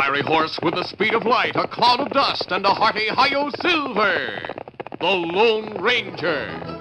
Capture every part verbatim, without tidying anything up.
wiry horse with the speed of light, a cloud of dust, and a hearty hi-yo silver, the Lone Ranger.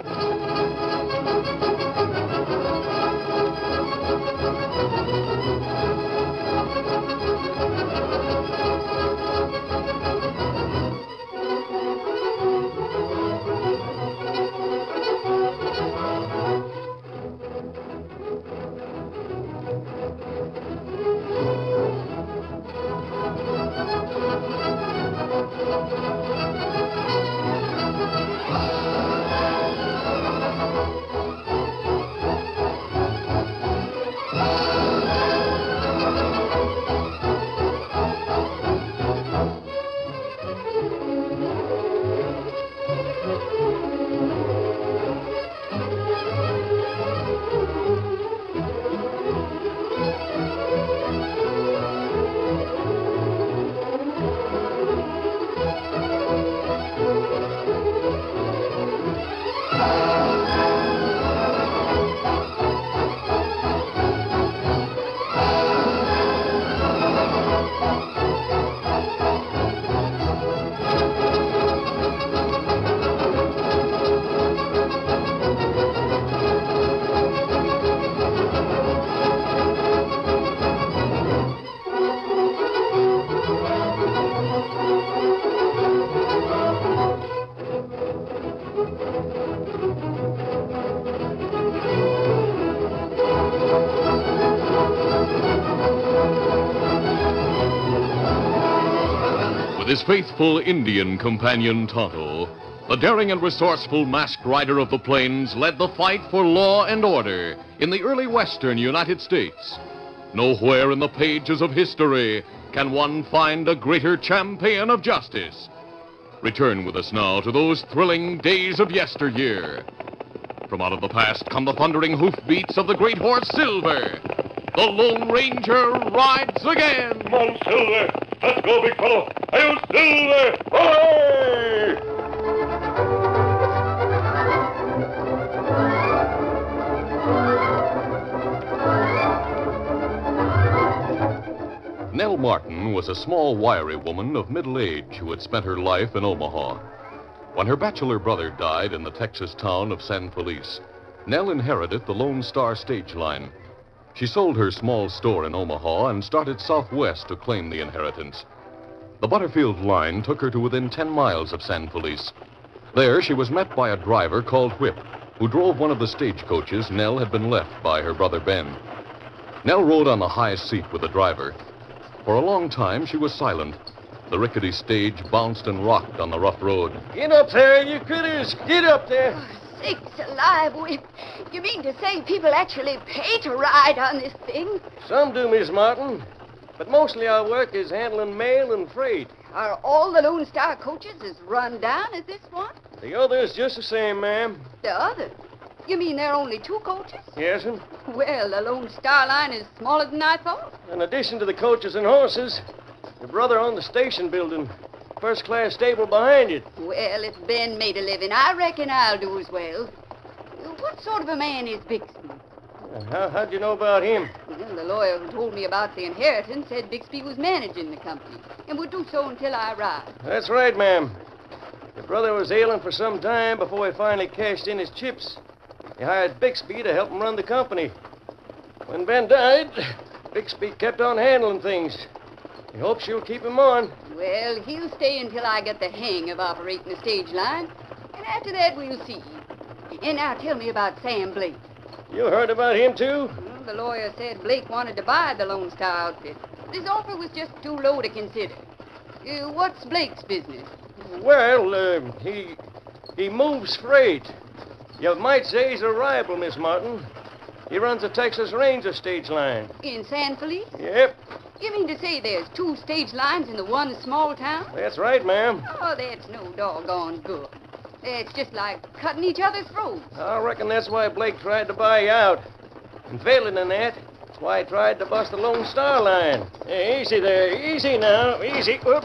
His faithful Indian companion Tonto, the daring and resourceful masked rider of the plains, led the fight for law and order in the early western United States. Nowhere in the pages of history can one find a greater champion of justice. Return with us now to those thrilling days of yesteryear. From out of the past come the thundering hoofbeats of the great horse Silver. The Lone Ranger rides again. Come on, Silver. Let's go, big fellow. Hail, Silver! Away! Nell Martin was a small, wiry woman of middle age who had spent her life in Omaha. When her bachelor brother died in the Texas town of San Felice, Nell inherited the Lone Star stage line. She sold her small store in Omaha and started southwest to claim the inheritance. The Butterfield line took her to within ten miles of San Felice. There, she was met by a driver called Whip, who drove one of the stagecoaches Nell had been left by her brother Ben. Nell rode on the high seat with the driver. For a long time, she was silent. The rickety stage bounced and rocked on the rough road. Get up there, you critters! Get up there! Oh, sakes alive, Whip. You mean to say people actually pay to ride on this thing? Some do, Miss Martin. But mostly our work is handling mail and freight. Are all the Lone Star coaches as run down as this one? The other's just the same, ma'am. The other? You mean there are only two coaches? Yes, ma'am. Well, the Lone Star line is smaller than I thought. In addition to the coaches and horses, your brother owned the station building. First-class stable behind it. Well, if Ben made a living, I reckon I'll do as well. What sort of a man is Bixby? How, how'd you know about him? Well, the lawyer who told me about the inheritance said Bixby was managing the company and would do so until I arrived. That's right, ma'am. Your brother was ailing for some time before he finally cashed in his chips. He hired Bixby to help him run the company. When Ben died, Bixby kept on handling things. He hopes you'll keep him on. Well, he'll stay until I get the hang of operating the stage line. And after that, we'll see. And now tell me about Sam Blake. You heard about him, too? Well, the lawyer said Blake wanted to buy the Lone Star outfit. This offer was just too low to consider. Uh, what's Blake's business? Well, uh, he he moves freight. You might say he's a rival, Miss Martin. He runs the Texas Ranger stage line. In San Felice? Yep. You mean to say there's two stage lines in the one small town? That's right, ma'am. Oh, that's no doggone good. It's just like cutting each other's throats. I reckon that's why Blake tried to buy you out. And failing in that, that's why he tried to bust the Lone Star line. Hey, easy there. Easy now. Easy. Whoop.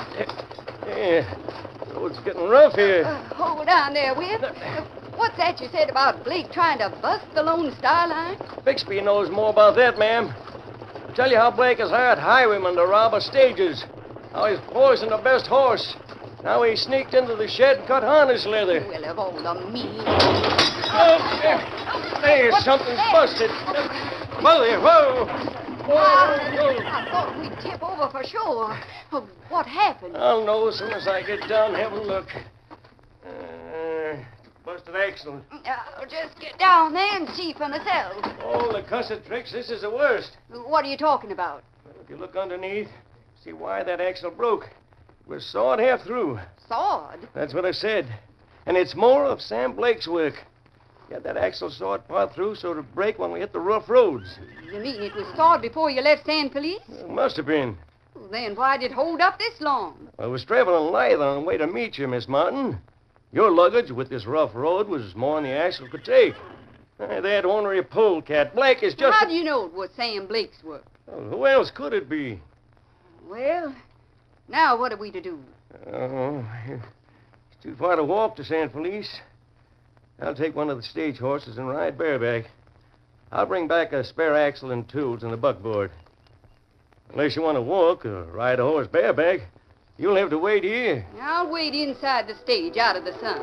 Yeah. Road's getting rough here. Uh, hold on there, Whip. Uh, what's that you said about Blake trying to bust the Lone Star line? Bixby knows more about that, ma'am. I'll tell you how Blake has hired highwaymen to rob our stages. How he's poisoned the best horse. Now he sneaked into the shed and cut harness leather. Well, of all the mean. Oh, there. There, something's busted. Whoa there, whoa. Whoa, whoa. I thought we'd tip over for sure. Oh, what happened? I'll know as soon as I get down and have a look. Uh, busted axle. I'll just get down there and see for myself. Oh, the cussed tricks, this is the worst. What are you talking about? Well, if you look underneath, see why that axle broke. It was sawed half through. Sawed? That's what I said. And it's more of Sam Blake's work. He had that axle sawed part through so it'd break when we hit the rough roads. You mean it was sawed before you left San Felice? It must have been. Well, then why did it hold up this long? I was traveling lithe on the way to meet you, Miss Martin. Your luggage with this rough road was more than the axle could take. Uh, that ornery polecat, Blake, is just... How a- do you know it was Sam Blake's work? Well, who else could it be? Well, now what are we to do? Oh, it's too far to walk to San Felice. I'll take one of the stage horses and ride bareback. I'll bring back a spare axle and tools and a buckboard. Unless you want to walk or ride a horse bareback, you'll have to wait here. I'll wait inside the stage out of the sun.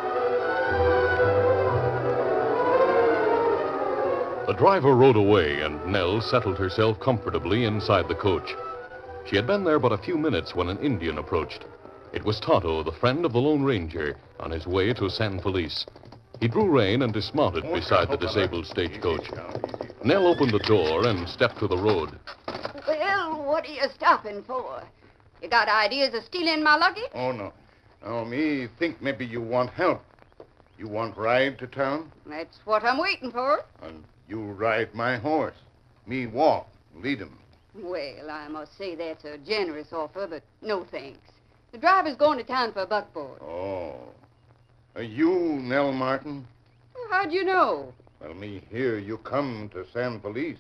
The driver rode away, and Nell settled herself comfortably inside the coach. She had been there but a few minutes when an Indian approached. It was Tonto, the friend of the Lone Ranger, on his way to San Felice. He drew rein and dismounted beside the disabled stagecoach. Nell opened the door and stepped to the road. Well, what are you stopping for? You got ideas of stealing my luggage? Oh, no. Oh, me think maybe you want help. You want ride to town? That's what I'm waiting for. And you ride my horse. Me walk, lead him. Well, I must say that's a generous offer, but no thanks. The driver's going to town for a buckboard. Oh. Are you Nell Martin? How'd you know? Well, me hear you come to San Felice.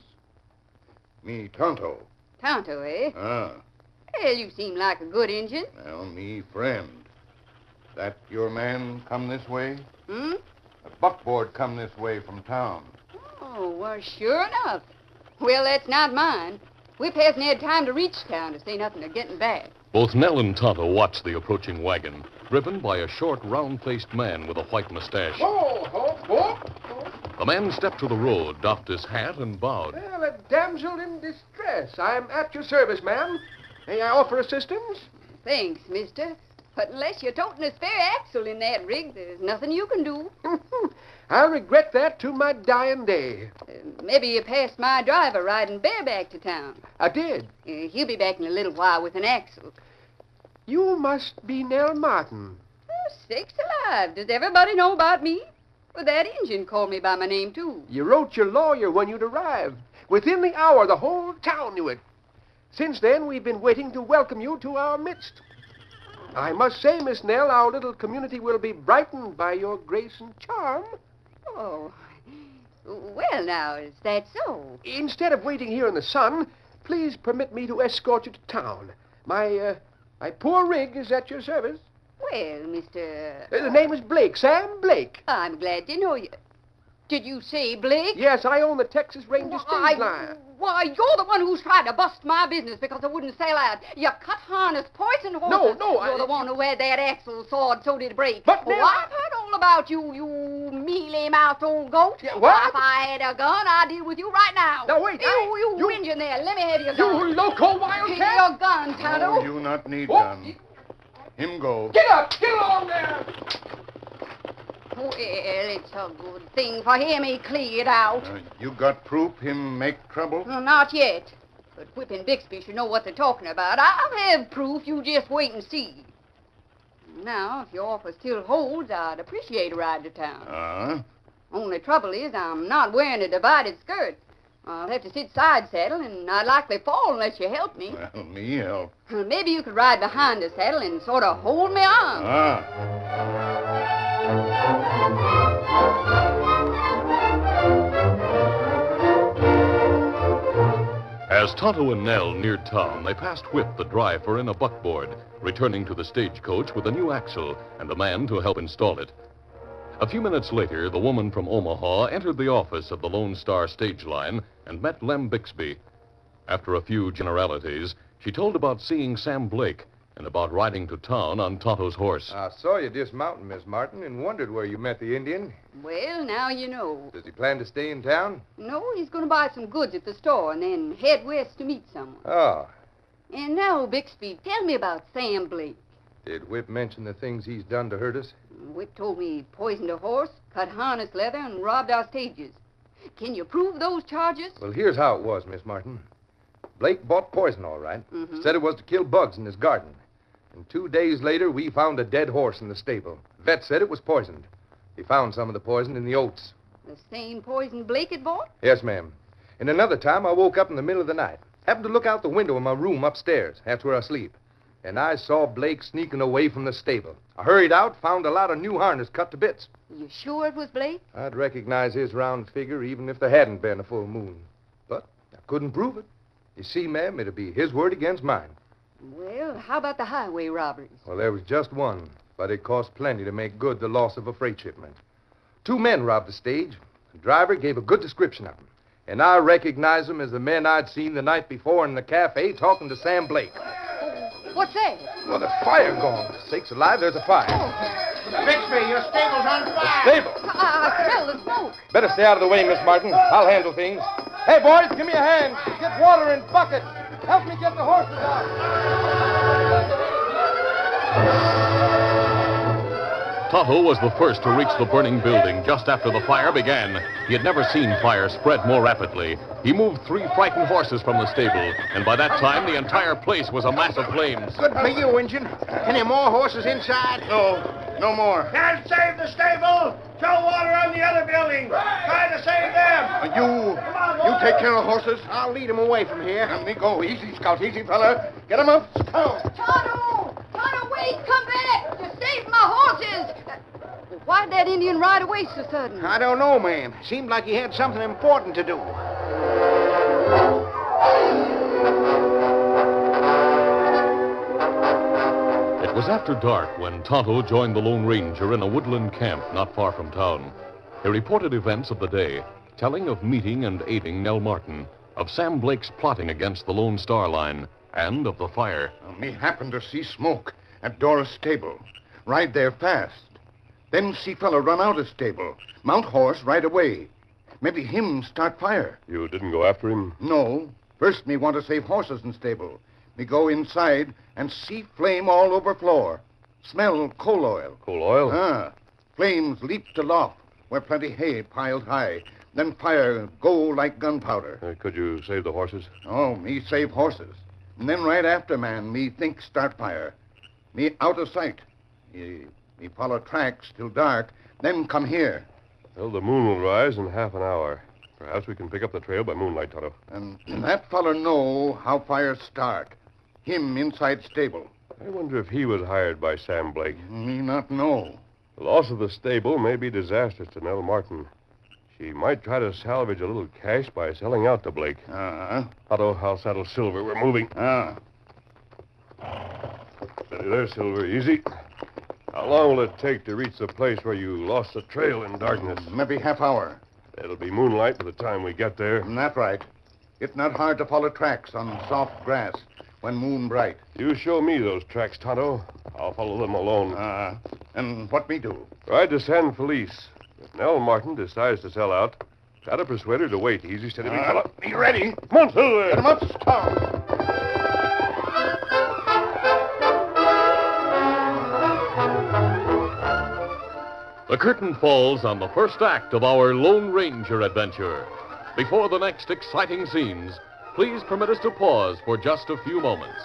Me Tonto. Tonto, eh? Ah, Well, you seem like a good Injun. well, me friend. That your man come this way? Hmm? A buckboard come this way from town. Oh, well, sure enough. Well, that's not mine. Whip hasn't had time to reach town, to say nothing of getting back. Both Nell and Tonto watched the approaching wagon, driven by a short, round-faced man with a white mustache. Oh, oh, oh. The man stepped to the road, doffed his hat, and bowed. Well, a damsel in distress. I'm at your service, ma'am. May I offer assistance? Thanks, mister. But unless you're toting a spare axle in that rig, there's nothing you can do. I'll regret that to my dying day. Uh, maybe you passed my driver riding bareback to town. I did. Uh, he'll be back in a little while with an axle. You must be Nell Martin. Oh, sakes alive. Does everybody know about me? Well, that Injun called me by my name, too. You wrote your lawyer when you'd arrived. Within the hour, the whole town knew it. Since then, we've been waiting to welcome you to our midst. I must say, Miss Nell, our little community will be brightened by your grace and charm. Oh, well, now, is that so? Instead of waiting here in the sun, please permit me to escort you to town. My, uh, my poor rig is at your service. Well, Mister... Uh, the name is Blake, Sam Blake. I'm glad to know you. Did you say Blake? Yes, I own the Texas Ranger Why, stage line. why, you're the one who's tried to bust my business because I wouldn't sell out. You cut harness, poison horses. No, no, You're I- the one who had that axle sawed so did it break. But oh, now- I've heard all about you, you mealy-mouthed old goat. Yeah, what? If I had a gun, I'd deal with you right now. Now, wait, You, I- you, you- Injun there, let me have your You gun. loco wildcat! Your gun, Tonto. Oh, you not need Oh, gun. Him go. Get up! Get along there! Well, it's a good thing for him he cleared out. Uh, you got proof him make trouble? Well, not yet. But Whip and Bixby should know what they're talking about. I'll have proof. You just wait and see. Now, if your offer still holds, I'd appreciate a ride to town. Ah? Only trouble is I'm not wearing a divided skirt. I'll have to sit side saddle, and I'd likely fall unless you help me. Well, me help. Well, maybe you could ride behind the saddle and sort of hold me on. Ah. As Tonto and Nell neared town, they passed Whip, the driver, in a buckboard, returning to the stagecoach with a new axle and a man to help install it. A few minutes later, the woman from Omaha entered the office of the Lone Star Stage Line and met Lem Bixby. After a few generalities, she told about seeing Sam Blake and about riding to town on Tonto's horse. I saw you dismounting, Miss Martin, and wondered where you met the Indian. Well, now you know. Does he plan to stay in town? No, he's going to buy some goods at the store and then head west to meet someone. Oh. And now, Bixby, tell me about Sam Blake. Did Whip mention the things he's done to hurt us? Whip told me he poisoned a horse, cut harness leather, and robbed our stages. Can you prove those charges? Well, here's how it was, Miss Martin. Blake bought poison, all right. Mm-hmm. Said it was to kill bugs in his garden. And two days later, we found a dead horse in the stable. Vet said it was poisoned. He found some of the poison in the oats. The same poison Blake had bought? Yes, ma'am. And another time, I woke up in the middle of the night. Happened to look out the window of my room upstairs. That's where I sleep. And I saw Blake sneaking away from the stable. I hurried out, found a lot of new harness cut to bits. You sure it was Blake? I'd recognize his round figure even if there hadn't been a full moon. But I couldn't prove it. You see, ma'am, it'd be his word against mine. Well, how about the highway robberies? Well, there was just one, but it cost plenty to make good the loss of a freight shipment. Two men robbed the stage. The driver gave a good description of them. And I recognized them as the men I'd seen the night before in the cafe talking to Sam Blake. What's that? Well, the fire gone. Sakes alive, there's a fire. Bixby, your stable's on The fire. stable. I, I smell the smoke. Better stay out of the way, Miss Martin. I'll handle things. Hey, boys, give me a hand. Get water in buckets. Help me get the horses out. Tonto was the first to reach the burning building just after the fire began. He had never seen fire spread more rapidly. He moved three frightened horses from the stable, and by that time, the entire place was a mass of flames. Good for you, Injun. Any more horses inside? No, no more. Can't save the stable. Throw water on the other building. Try to save them. Uh, you, you take care of horses. I'll lead them away from here. Let me go. Easy, Scout. Easy, fella. Get him up. Scout. Tonto! Tonto, wait! Come back! You saved my horses! Uh, why'd that Indian ride away so sudden? I don't know, ma'am. Seemed like he had something important to do. It was after dark when Tonto joined the Lone Ranger in a woodland camp not far from town. He reported events of the day, telling of meeting and aiding Nell Martin, of Sam Blake's plotting against the Lone Star Line, and of the fire. Uh, me happened to see smoke at Dora's stable. Ride there fast. Then see fella run out of stable. Mount horse right away. Maybe him start fire. You didn't go after him? No. First me want to save horses in stable. Me go inside and see flame all over floor. Smell coal oil. Coal oil? Ah. Flames leaped aloft where plenty hay piled high. Then fire go like gunpowder. Uh, could you save the horses? Oh, me save horses. And then right after, man, me think start fire. Me out of sight. Me, me follow tracks till dark, then come here. Well, the moon will rise in half an hour. Perhaps we can pick up the trail by moonlight, Tonto. And, and that feller know how fire start. Him inside stable. I wonder if he was hired by Sam Blake. Me not know. The loss of the stable may be disastrous to Nell Martin. She might try to salvage a little cash by selling out to Blake. Uh-huh. Otto, I'll saddle Silver. We're moving. Ah. Steady there, Silver. Easy. How long will it take to reach the place where you lost the trail in darkness? Maybe half hour. It'll be moonlight by the time we get there. Not right. It's not hard to follow tracks on soft grass when moon bright. You show me those tracks, Tonto. I'll follow them alone. Uh, and what me do? Ride to San Felice. If Nell Martin decides to sell out, try to persuade her to wait. Easy, steady, big Uh, fella. be ready. Come on, Silver. Get him up, Scout. The curtain falls on the first act of our Lone Ranger adventure. Before the next exciting scenes, please permit us to pause for just a few moments.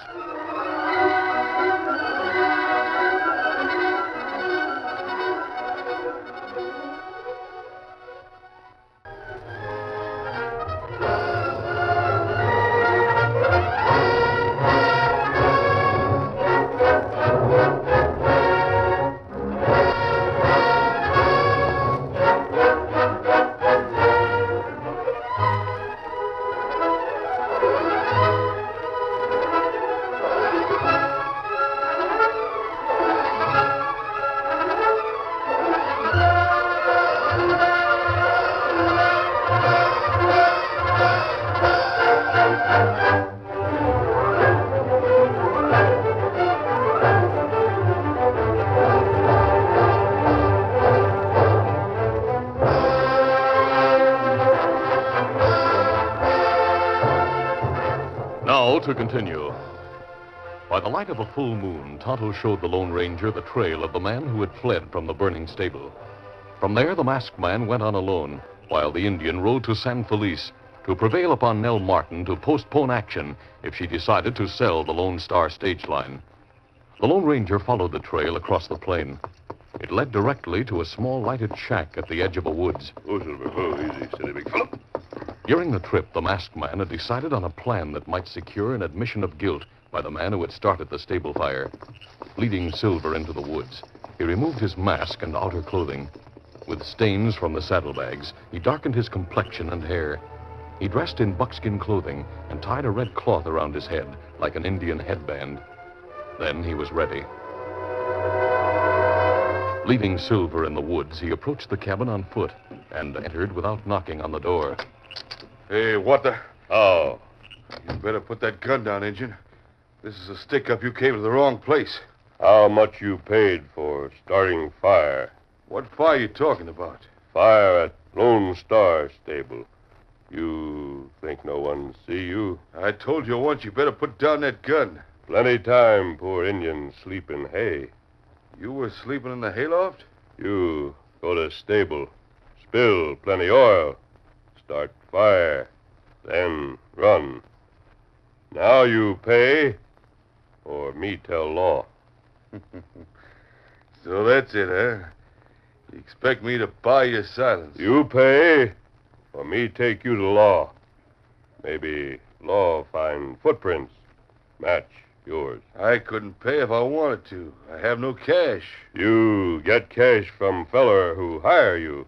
to continue. By the light of a full moon, Tonto showed the Lone Ranger the trail of the man who had fled from the burning stable. From there, the masked man went on alone, while the Indian rode to San Felice to prevail upon Nell Martin to postpone action if she decided to sell the Lone Star stage line. The Lone Ranger followed the trail across the plain. It led directly to a small lighted shack at the edge of a woods. Oh, Silver. Oh, easy, steady, big fellow. During the trip, the masked man had decided on a plan that might secure an admission of guilt by the man who had started the stable fire. Leading Silver into the woods, he removed his mask and outer clothing. With stains from the saddlebags, he darkened his complexion and hair. He dressed in buckskin clothing and tied a red cloth around his head like an Indian headband. Then he was ready. Leaving Silver in the woods, he approached the cabin on foot and entered without knocking on the door. Hey, what the... Oh, You better put that gun down, Injun. This is a stick-up. You came to the wrong place. how much you paid for starting fire? What fire you talking about? Fire at Lone Star stable. You think no one see you? I told you once you better put down that gun. Plenty time, poor Indian sleep in hay. You were sleeping in the hayloft? You go to stable, spill plenty oil, start fire, then run. Now you pay, or me tell law. So that's it, huh? You expect me to buy your silence? You pay, or me take you to law. Maybe law find footprints, match yours. I couldn't pay if I wanted to. I have no cash. You get cash from feller who hire you.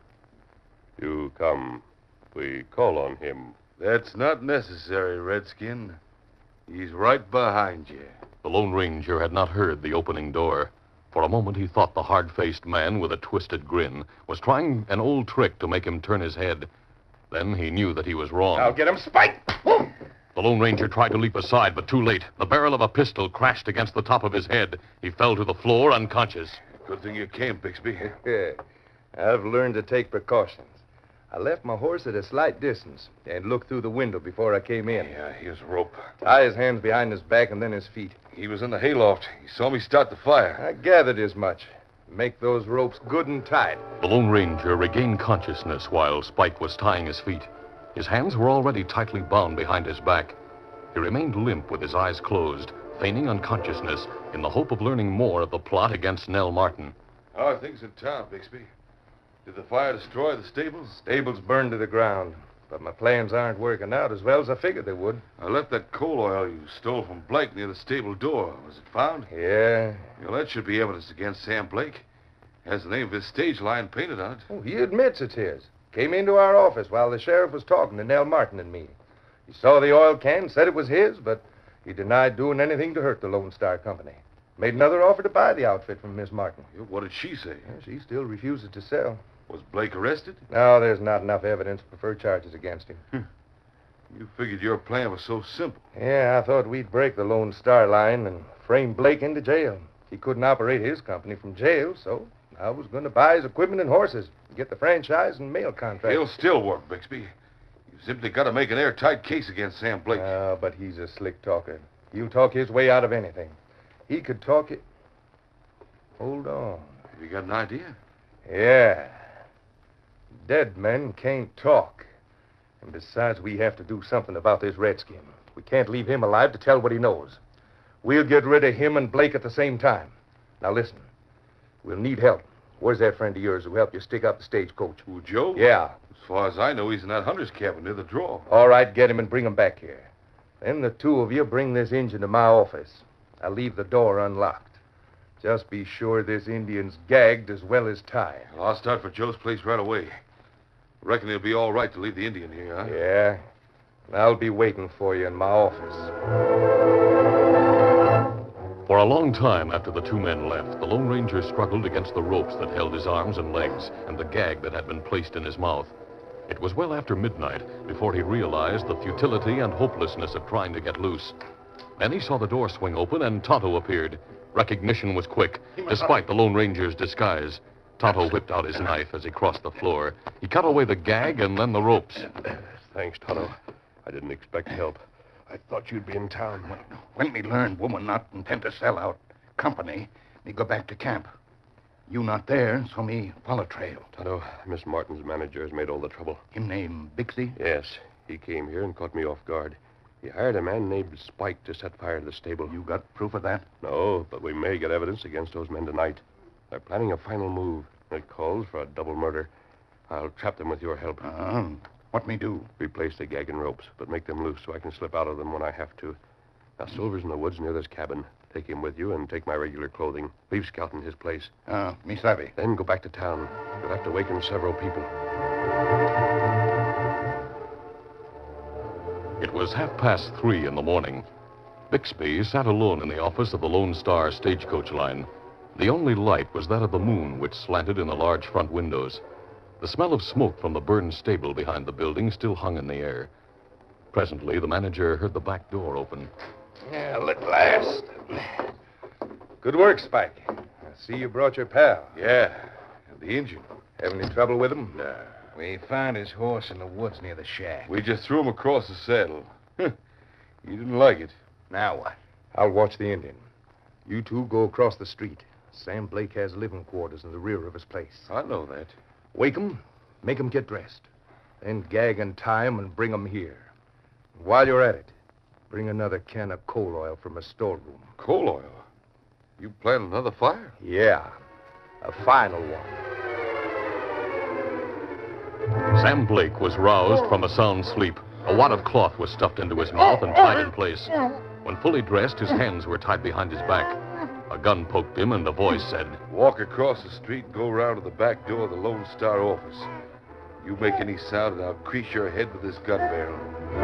You come, we call on him. That's not necessary, Redskin. He's right behind you. The Lone Ranger had not heard the opening door. For a moment, he thought the hard-faced man with a twisted grin was trying an old trick to make him turn his head. Then he knew that he was wrong. I'll get him, Spike! The Lone Ranger tried to leap aside, but too late. The barrel of a pistol crashed against the top of his head. He fell to the floor unconscious. Good thing you came, Bixby. Yeah, I've learned to take precautions. I left my horse at a slight distance and looked through the window before I came in. Yeah, here's a rope. Tie his hands behind his back and then his feet. He was in the hayloft. He saw me start the fire. I gathered as much. Make those ropes good and tight. The Lone Ranger regained consciousness while Spike was tying his feet. His hands were already tightly bound behind his back. He remained limp with his eyes closed, feigning unconsciousness in the hope of learning more of the plot against Nell Martin. How are things in town, Bixby? Did the fire destroy the stables? Stables burned to the ground, but my plans aren't working out as well as I figured they would. I left that coal oil you stole from Blake near the stable door. Was it found? Yeah. Well, that should be evidence against Sam Blake. Has the name of his stage line painted on it. Oh, he admits it's his. Came into our office while the sheriff was talking to Nell Martin and me. He saw the oil can, said it was his, but he denied doing anything to hurt the Lone Star Company. Made another offer to buy the outfit from Miss Martin. What did she say? Yeah, she still refuses to sell. Was Blake arrested? No, there's not enough evidence to prefer charges against him. You figured your plan was so simple. Yeah, I thought we'd break the Lone Star line and frame Blake into jail. He couldn't operate his company from jail, so I was going to buy his equipment and horses, get the franchise and mail contract. He'll still work, Bixby. You simply got to make an airtight case against Sam Blake. Ah, but he's a slick talker. He'll talk his way out of anything. He could talk it... Hold on. Have you got an idea? Yeah. Dead men can't talk. And besides, we have to do something about this redskin. We can't leave him alive to tell what he knows. We'll get rid of him and Blake at the same time. Now listen, we'll need help. Where's that friend of yours who helped you stick up the stagecoach? Who, Joe? Yeah. As far as I know, he's in that hunter's cabin near the draw. All right, get him and bring him back here. Then the two of you bring this Injun to my office. I'll leave the door unlocked. Just be sure this Indian's gagged as well as tied. Well, I'll start for Joe's place right away. Reckon it'll be all right to leave the Indian here, huh? Yeah. I'll be waiting for you in my office. For a long time after the two men left, the Lone Ranger struggled against the ropes that held his arms and legs and the gag that had been placed in his mouth. It was well after midnight before he realized the futility and hopelessness of trying to get loose. Then he saw the door swing open and Tonto appeared. Recognition was quick, despite the Lone Ranger's disguise. Tonto whipped out his knife as he crossed the floor. He cut away the gag and then the ropes. Thanks, Tonto. I didn't expect help. I thought you'd be in town. When me learn woman not intend to sell out company, me go back to camp. You not there, so me follow trail. Tonto, Miss Martin's manager has made all the trouble. Him name Bixby? Yes, he came here and caught me off guard. He hired a man named Spike to set fire to the stable. You got proof of that? No, but we may get evidence against those men tonight. They're planning a final move. It calls for a double murder. I'll trap them with your help. Uh, what me do? Replace the gag and ropes, but make them loose so I can slip out of them when I have to. Now, Silver's in the woods near this cabin. Take him with you and take my regular clothing. Leave Scout in his place. Uh, me savvy. Then go back to town. You'll have to waken several people. It was half past three in the morning. Bixby sat alone in the office of the Lone Star stagecoach line. The only light was that of the moon, which slanted in the large front windows. The smell of smoke from the burned stable behind the building still hung in the air. Presently, the manager heard the back door open. Well, at last. Good work, Spike. I see you brought your pal. Yeah, and the engine. Having any trouble with him? Nah. We found his horse in the woods near the shack. We just threw him across the saddle. He didn't like it. Now what? I'll watch the Indian. You two go across the street. Sam Blake has living quarters in the rear of his place. I know that. Wake 'em, make 'em get dressed. Then gag and tie 'em and bring 'em here. While you're at it, bring another can of coal oil from a storeroom. Coal oil? You plan another fire? Yeah, a final one. Sam Blake was roused from a sound sleep. A wad of cloth was stuffed into his mouth and tied in place. When fully dressed, his hands were tied behind his back. A gun poked him, and a voice said, Walk across the street and go around to the back door of the Lone Star office. You make any sound, and I'll crease your head with this gun barrel.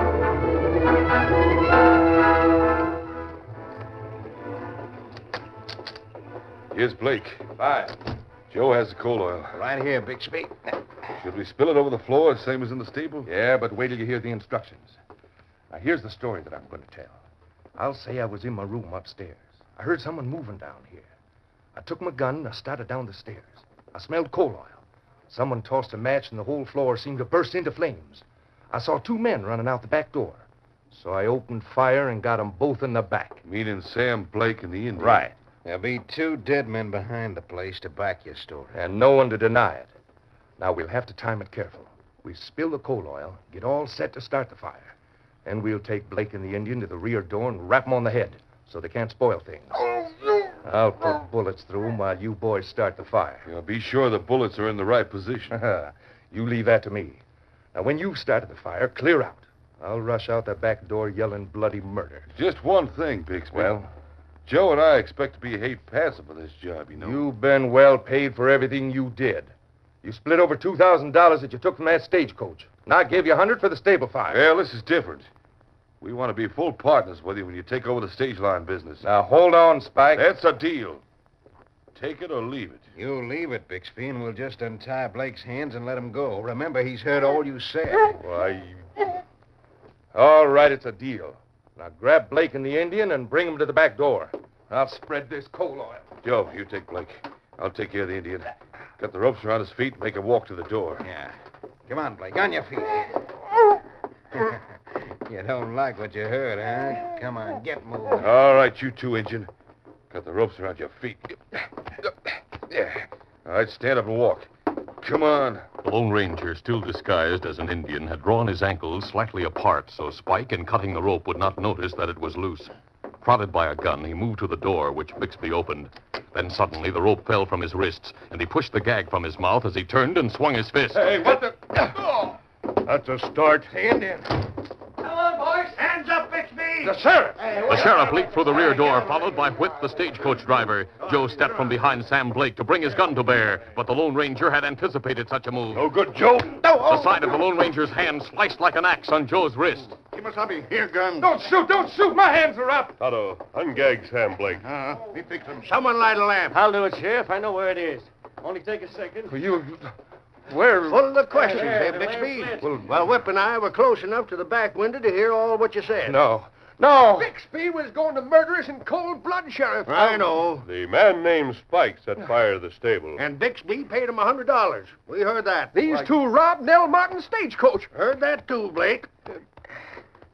Here's Blake. Bye. Joe has the coal oil. Right here, Bixby. Should we spill it over the floor, same as in the stable? Yeah, but wait till you hear the instructions. Now, here's the story that I'm going to tell. I'll say I was in my room upstairs. I heard someone moving down here. I took my gun and I started down the stairs. I smelled coal oil. Someone tossed a match and the whole floor seemed to burst into flames. I saw two men running out the back door. So I opened fire and got them both in the back. Meaning Sam Blake and the Indian? Right. There'll be two dead men behind the place to back your story. And no one to deny it. Now, we'll have to time it careful. We spill the coal oil, get all set to start the fire. Then we'll take Blake and the Indian to the rear door and rap 'em on the head so they can't spoil things. I'll put bullets through 'em while you boys start the fire. Yeah, be sure the bullets are in the right position. You leave that to me. Now, when you've started the fire, clear out. I'll rush out that back door yelling bloody murder. Just one thing, Bixby. Well? Joe and I expect to be hate passive for this job, you know. You've been well paid for everything you did. You split over two thousand dollars that you took from that stagecoach. And I gave you a hundred for the stable fire. Well, this is different. We want to be full partners with you when you take over the stage line business. Now, hold on, Spike. That's a deal. Take it or leave it. You leave it, Bixby, and we'll just untie Blake's hands and let him go. Remember, he's heard all you said. Why, All right, it's a deal. Now, grab Blake and the Indian and bring them to the back door. I'll spread this coal oil. Joe, you take Blake. I'll take care of the Indian. Got the ropes around his feet, make him walk to the door. Yeah. Come on, Blake, on your feet. You don't like what you heard, huh? Come on, get moving. All right, you two, Injun. Got the ropes around your feet. Yeah. All right, stand up and walk. Come on. The Lone Ranger, still disguised as an Indian, had drawn his ankles slightly apart so Spike, in cutting the rope, would not notice that it was loose. Prodded by a gun, he moved to the door, which Bixby opened. Then suddenly the rope fell from his wrists, and he pushed the gag from his mouth as he turned and swung his fist. Hey, what the... That's a start. The Indian. Come on, boys. Hands up, Bixby. The sheriff! The sheriff leaped through the rear door, followed by Whit, the stagecoach driver. Joe stepped from behind Sam Blake to bring his gun to bear, but the Lone Ranger had anticipated such a move. No good, Joe. The side of the Lone Ranger's hand sliced like an axe on Joe's wrist. Kimasabi, here, gun. Don't shoot! Don't shoot! My hands are up! Tonto, ungag Sam Blake. Uh, me fix him. Someone light a lamp. I'll do it, Sheriff. I know where it is. Only take a second. You... Where... Full of questions, There, eh, the Bixby? lamp's lit. Well, well, Whip and I were close enough to the back window to hear all what you said. No. No! Bixby was going to murder us in cold blood, Sheriff. I know. The man named Spike set fire to the stable. And Bixby paid him a hundred dollars. We heard that. These two robbed Nell Martin's stagecoach. Heard that too, Blake.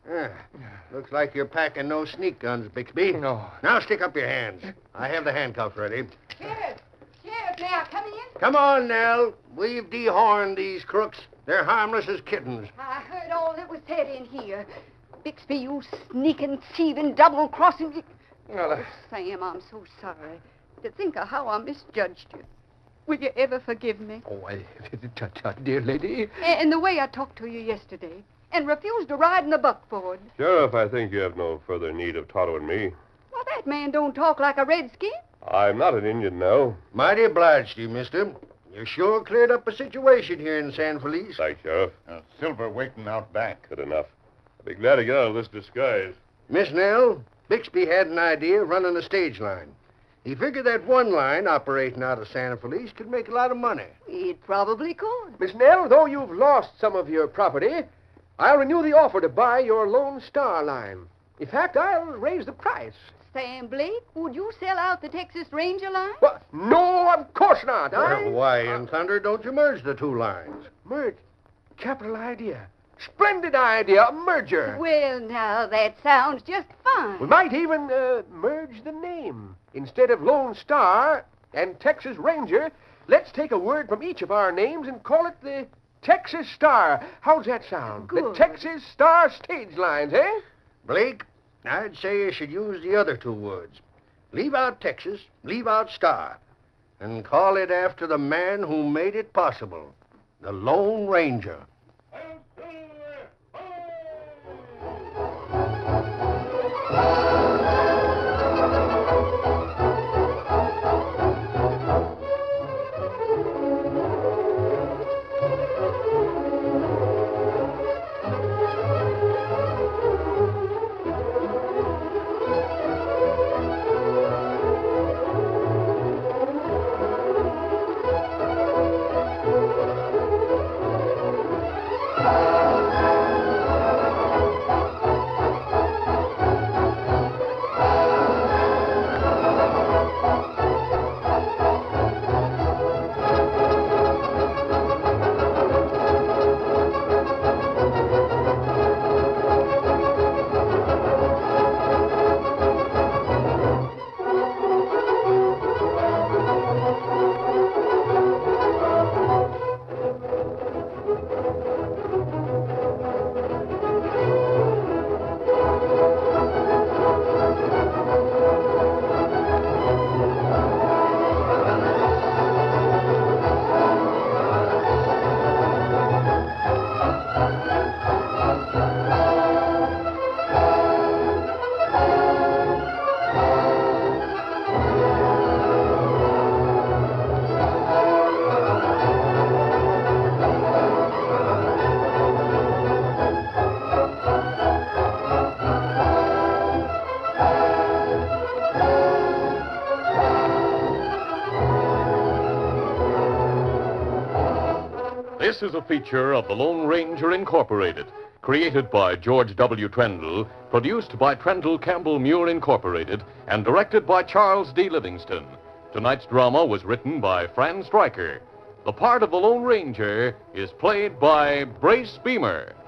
Ah, looks like you're packing no sneak guns, Bixby. No. Now stick up your hands. I have the handcuffs ready. Sheriff! Sheriff, may I come in? Come on, Nell. We've dehorned these crooks. They're harmless as kittens. I heard all that was said in here. Bixby, you sneaking, thieving, double-crossing... Well, uh, Sam, I'm so sorry. To think of how I misjudged you. Will you ever forgive me? Oh, I, tut, tut, dear lady. And the way I talked to you yesterday and refused to ride in the buckboard. Sheriff, I think you have no further need of tattling me. Well, that man don't talk like a redskin. I'm not an Indian now. Mighty obliged to you, mister. You sure cleared up a situation here in San Felice. Thanks, Sheriff. Uh, Silver waiting out back. Good enough. I'll be glad to get out of this disguise. Miss Nell, Bixby had an idea of running a stage line. He figured that one line operating out of San Felice could make a lot of money. It probably could. Miss Nell, though you've lost some of your property, I'll renew the offer to buy your Lone Star line. In fact, I'll raise the price. Sam Blake, would you sell out the Texas Ranger line? What? No, of course not. I... Well, why in thunder don't you merge the two lines? Merge. Capital idea. Splendid idea. A merger. Well, now, that sounds just fine. We might even uh, merge the name. Instead of Lone Star and Texas Ranger, let's take a word from each of our names and call it the Texas Star. How's that sound? Good. The Texas Star Stage Lines, eh? Blake, I'd say you should use the other two words. Leave out Texas, leave out Star, and call it after the man who made it possible, the Lone Ranger. This is a feature of the Lone Ranger Incorporated, created by George W. Trendle, produced by Trendle Campbell Muir Incorporated, and directed by Charles D. Livingston. Tonight's drama was written by Fran Stryker. The part of the Lone Ranger is played by Brace Beamer.